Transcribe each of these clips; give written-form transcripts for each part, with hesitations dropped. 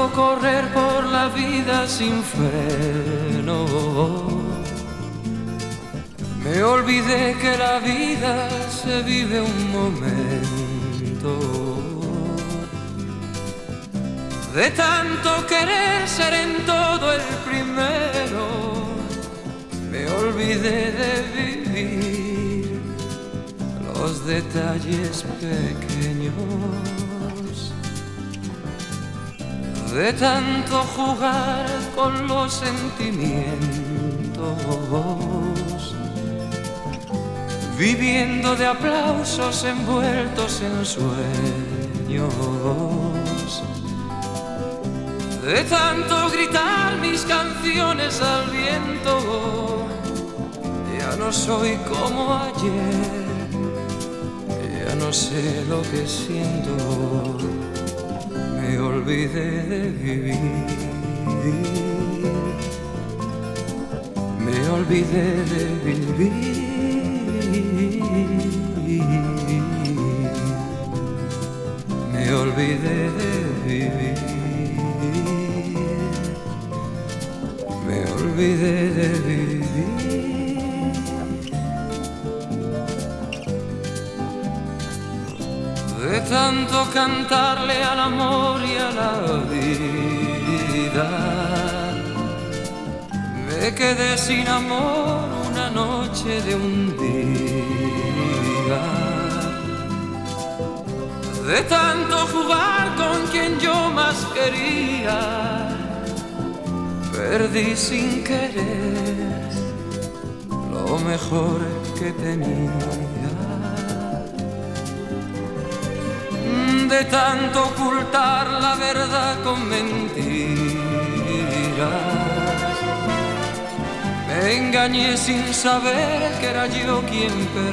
correr por la vida sin freno. Me olvidé que la vida se vive un momento. De tanto querer ser en todo el primero, me olvidé de vivir los detalles pequeños. De tanto jugar con los sentimientos, viviendo de aplausos envueltos en sueños. De tanto gritar mis canciones al viento, ya no soy como ayer, ya no sé lo que siento. Me olvidé de vivir, me olvidé de vivir, me olvidé de vivir, me olvidé de vivir. De tanto cantarle al amor y a la vida, me quedé sin amor una noche de un día. De tanto jugar con quien yo más quería, perdí sin querer lo mejor que tenía. De tanto ocultar la verdad con mentiras, me engañé sin saber que era yo quien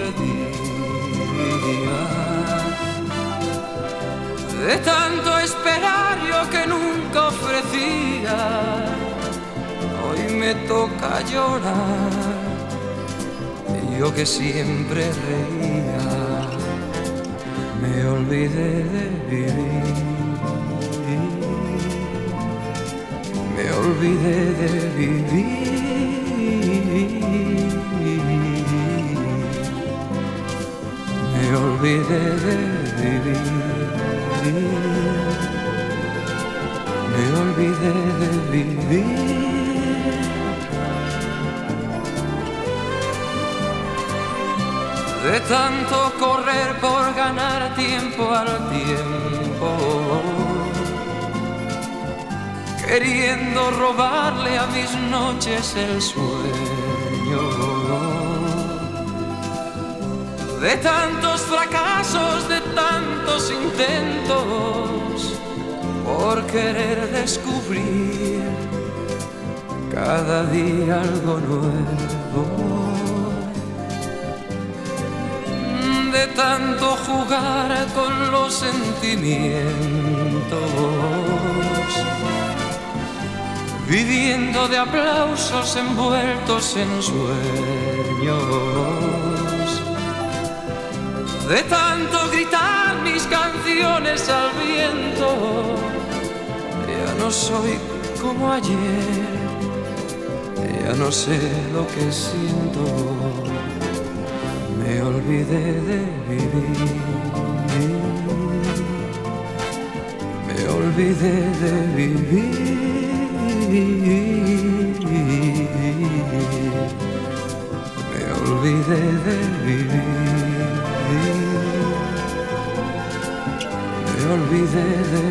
perdía. De tanto esperar yo que nunca ofrecía, hoy me toca llorar, yo que siempre reía. Me olvidé de vivir, me olvidé de vivir, me olvidé de vivir, me olvidé de vivir. De tanto correr por ganar tiempo al tiempo, queriendo robarle a mis noches el sueño. De tantos fracasos, de tantos intentos, por querer descubrir cada día algo nuevo. De tanto jugar con los sentimientos, viviendo de aplausos envueltos en sueños. De tanto gritar mis canciones al viento, ya no soy como ayer, ya no sé lo que siento. Me olvidé de vivir, me olvidé de vivir, me olvidé de vivir, me olvidé de